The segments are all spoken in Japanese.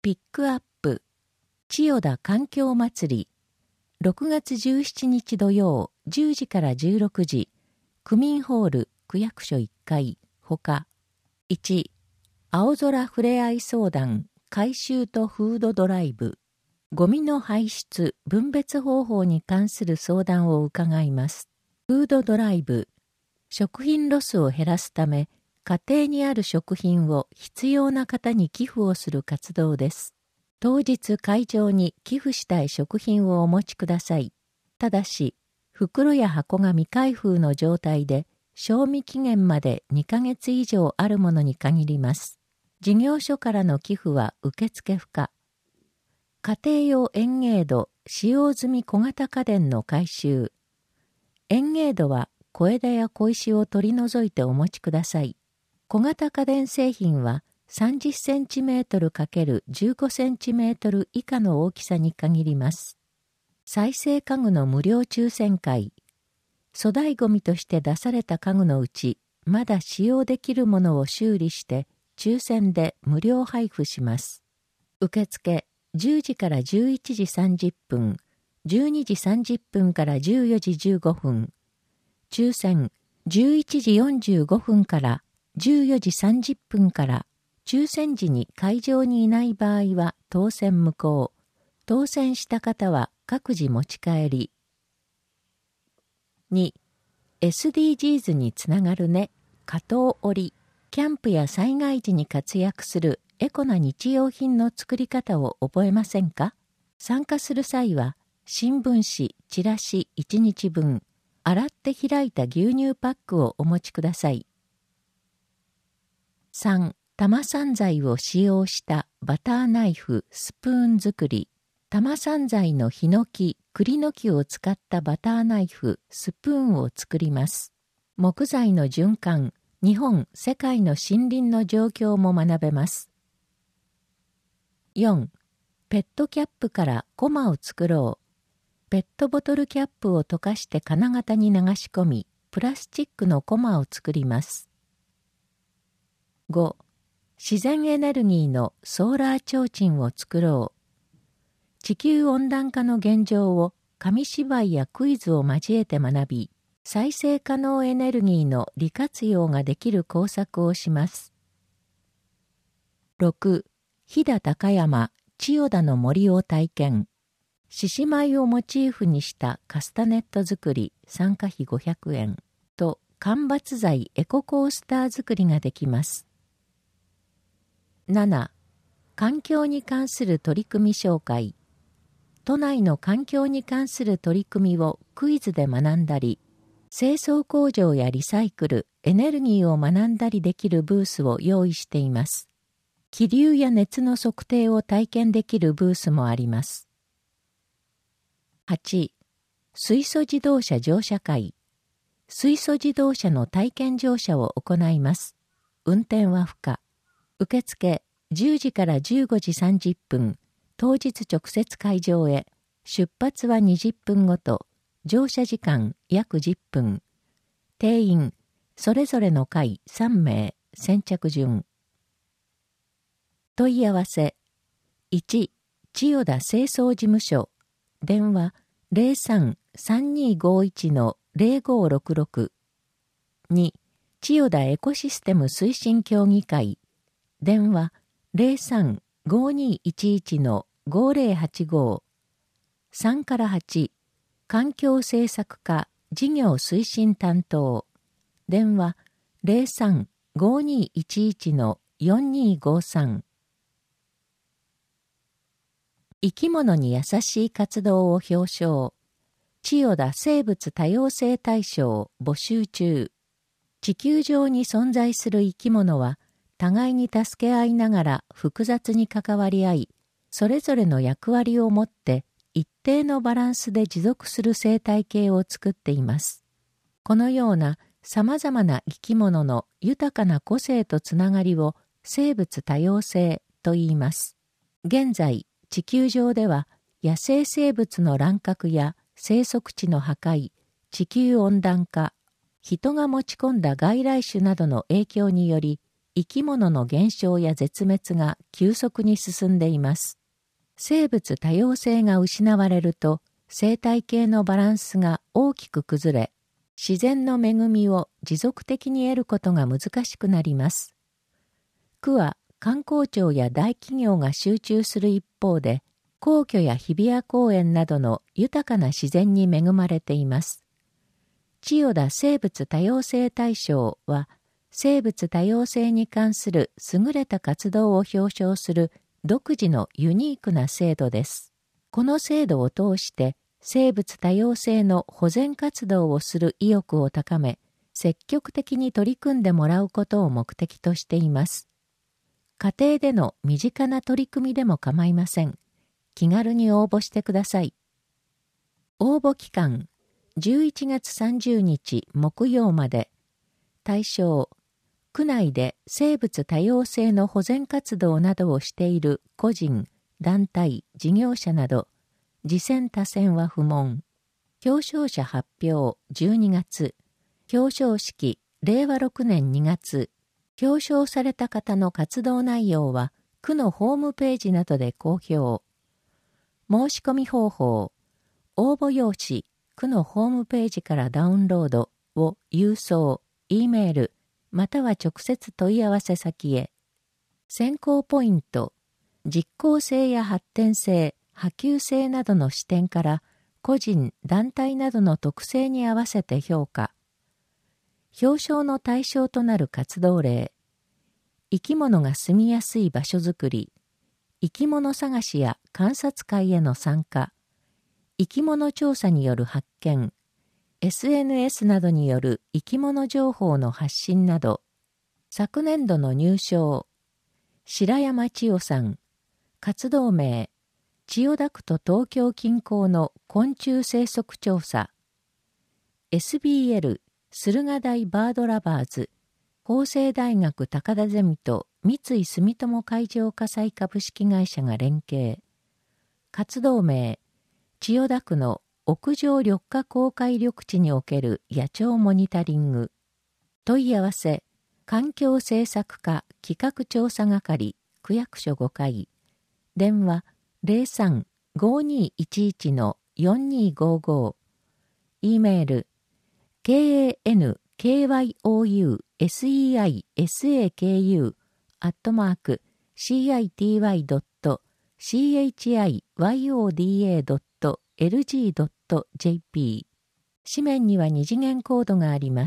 ピックアップ千代田環境祭り6月17日土曜10時から16時区民ホール区役所1階ほか1青空ふれあい相談回収とフードドライブゴミの排出分別方法に関する相談を伺います。フードドライブ食品ロスを減らすため家庭にある食品を必要な方に寄付をする活動です。当日会場に寄付したい食品をお持ちください。ただし、袋や箱が未開封の状態で、賞味期限まで2ヶ月以上あるものに限ります。事業所からの寄付は受付不可。家庭用園芸土使用済み小型家電の回収。園芸土は小枝や小石を取り除いてお持ちください。小型家電製品は30センチメートル ×15 センチメートル以下の大きさに限ります。再生家具の無料抽選会。粗大ごみとして出された家具のうち、まだ使用できるものを修理して、抽選で無料配布します。受付10時から11時30分、12時30分から14時15分。抽選11時45分から14時30分から、抽選時に会場にいない場合は当選無効。当選した方は各自持ち帰り。2. SDGs につながるね。加藤織。キャンプや災害時に活躍するエコな日用品の作り方を覚えませんか？参加する際は、新聞紙、チラシ1日分、洗って開いた牛乳パックをお持ちください。3. 玉散剤を使用したバターナイフ、スプーン作り。玉散剤のヒノキ、栗の木を使ったバターナイフ、スプーンを作ります。木材の循環、日本、世界の森林の状況も学べます。4. ペットキャップからコマを作ろう。ペットボトルキャップを溶かして金型に流し込み、プラスチックのコマを作ります。5. 自然エネルギーのソーラー提灯を作ろう。地球温暖化の現状を紙芝居やクイズを交えて学び、再生可能エネルギーの利活用ができる工作をします。6. 飛騨高山、千代田の森を体験。獅子舞をモチーフにしたカスタネット作り、参加費500円と間伐材エココースター作りができます。7. 環境に関する取り組み紹介。都内の環境に関する取り組みをクイズで学んだり、清掃工場やリサイクル、エネルギーを学んだりできるブースを用意しています。気流や熱の測定を体験できるブースもあります。8. 水素自動車乗車会。水素自動車の体験乗車を行います。運転は不可。受付10時から15時30分、当日直接会場へ、出発は20分ごと、乗車時間約10分、定員、それぞれの回3名、先着順。問い合わせ、1、千代田清掃事務所、電話03-3251-0566、2、千代田エコシステム推進協議会、電話03-5211-5085、3から8、環境政策課事業推進担当、電話03-5211-4253。生き物に優しい活動を表彰。千代田生物多様性大賞募集中。地球上に存在する生き物は、互いに助け合いながら複雑に関わり合い、それぞれの役割を持って一定のバランスで持続する生態系を作っています。このような様々な生き物の豊かな個性とつながりを生物多様性と言います。現在、地球上では野生生物の乱獲や生息地の破壊、地球温暖化、人が持ち込んだ外来種などの影響により、 生き物の減少や絶滅が急速に進んでいます。生物多様性が失われると、生態系のバランスが大きく崩れ、自然の恵みを持続的に得ることが難しくなります。区は観光庁や大企業が集中する一方で、皇居や日比谷公園などの豊かな自然に恵まれています。千代田生物多様性大賞は、生物多様性に関する優れた活動を表彰する独自のユニークな制度です。この制度を通して生物多様性の保全活動をする意欲を高め、積極的に取り組んでもらうことを目的としています。家庭での身近な取り組みでも構いません。気軽に応募してください。応募期間、11月30日木曜まで。対象、区内で生物多様性の保全活動などをしている個人、団体、事業者など、次選他選は不問。表彰者発表12月。表彰式令和6年2月。表彰された方の活動内容は区のホームページなどで公表。申し込み方法。応募用紙、区のホームページからダウンロードを郵送、Eメール、または直接問い合わせ先へ。選考ポイント。実効性や発展性、波及性などの視点から個人・団体などの特性に合わせて評価。表彰の対象となる活動例。生き物が住みやすい場所づくり。生き物探しや観察会への参加。生き物調査による発見。SNS などによる生き物情報の発信など。昨年度の入賞。白山千代さん。活動名。千代田区と東京近郊の昆虫生息調査。SBL 駿河台バードラバーズ。法政大学高田ゼミと三井住友海上火災株式会社が連携。活動名。千代田区の屋上緑化公開緑地における野鳥モニタリング。問い合わせ。環境政策課企画調査係区役所5階。電話 03-5211-4255。E メール kankyouSEISAKU@city.chiyoda.lg.jp。 紙面には2次元コードがあります。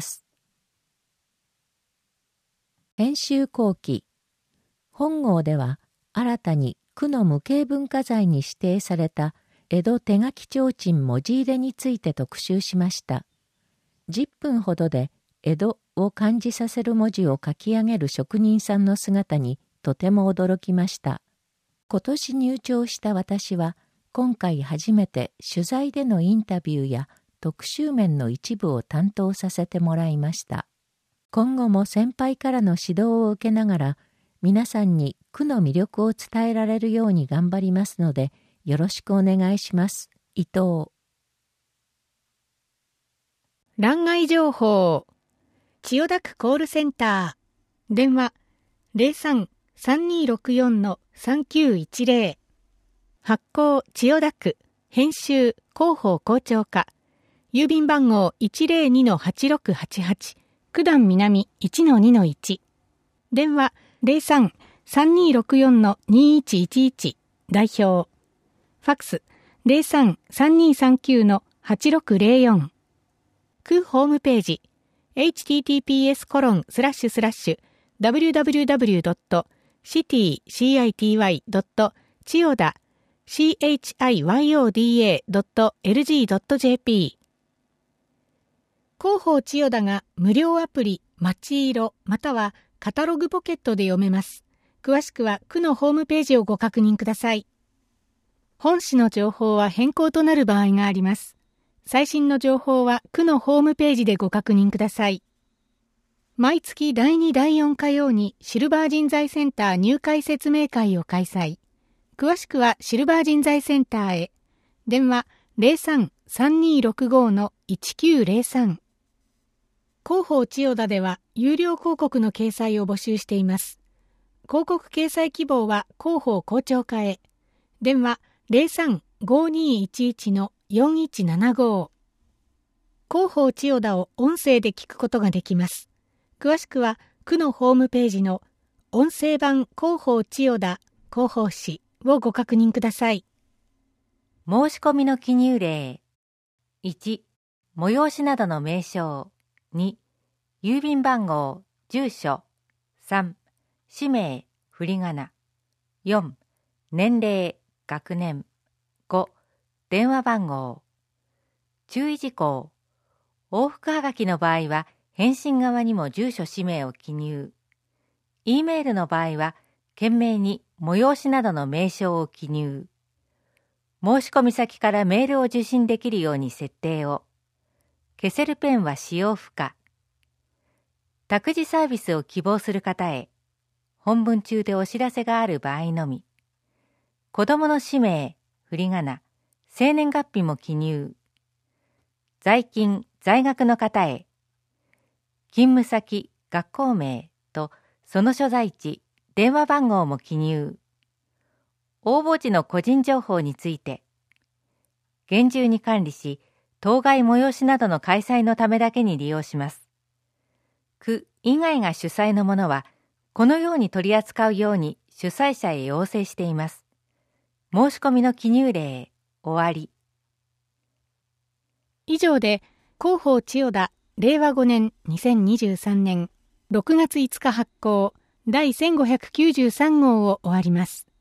編集後期。本号では新たに区の無形文化財に指定された江戸手書き提灯文字入れについて特集しました。10分ほどで江戸を感じさせる文字を書き上げる職人さんの姿にとても驚きました。今年入庁した私は今回初めて取材でのインタビューや特集面の一部を担当させてもらいました。今後も先輩からの指導を受けながら皆さんに区の魅力を伝えられるように頑張りますのでよろしくお願いします。伊藤。 欄外情報。千代田区コールセンター。電話 03-3264-3910。発行千代田区。編集広報校長課。郵便番号 102-8688。九段南 1-2-1。電話03-3264-2111。代表。ファックス 03-3239-8604。区ホームページ https://www.chiyoda.lg.jp。 広報千代田が無料アプリまちいろまたはカタログポケットで読めます。詳しくは区のホームページをご確認ください。本誌の情報は変更となる場合があります。最新の情報は区のホームページでご確認ください。毎月第2第4火曜にシルバー人材センター入会説明会を開催。詳しくはシルバー人材センターへ。電話 03-3265-1903。 広報千代田では有料広告の掲載を募集しています。広告掲載希望は広報広聴課へ。電話03-5211-4175。広報千代田を音声で聞くことができます。詳しくは区のホームページの音声版広報千代田広報誌をご確認ください。 申し込みの記入例。1、催しなどの名称。2、郵便番号、住所。3、氏名、振り仮名。4、年齢、学年。5、電話番号。注意事項。往復はがきの場合は、返信側にも住所氏名を記入。E メールの場合は、懸命に催しなどの名称を記入。申し込み先からメールを受信できるように設定を。消せるペンは使用不可。託児サービスを希望する方へ。本文中でお知らせがある場合のみ。子供の氏名、振り仮名、生年月日も記入。在勤、在学の方へ。勤務先、学校名とその所在地、電話番号も記入。応募時の個人情報について。厳重に管理し、当該催しなどの開催のためだけに利用します。区以外が主催のものは、このように取り扱うように主催者へ要請しています。申し込みの記入例、終わり。 以上で、広報千代田令和5年2023年6月5日発行第1593号を終わります。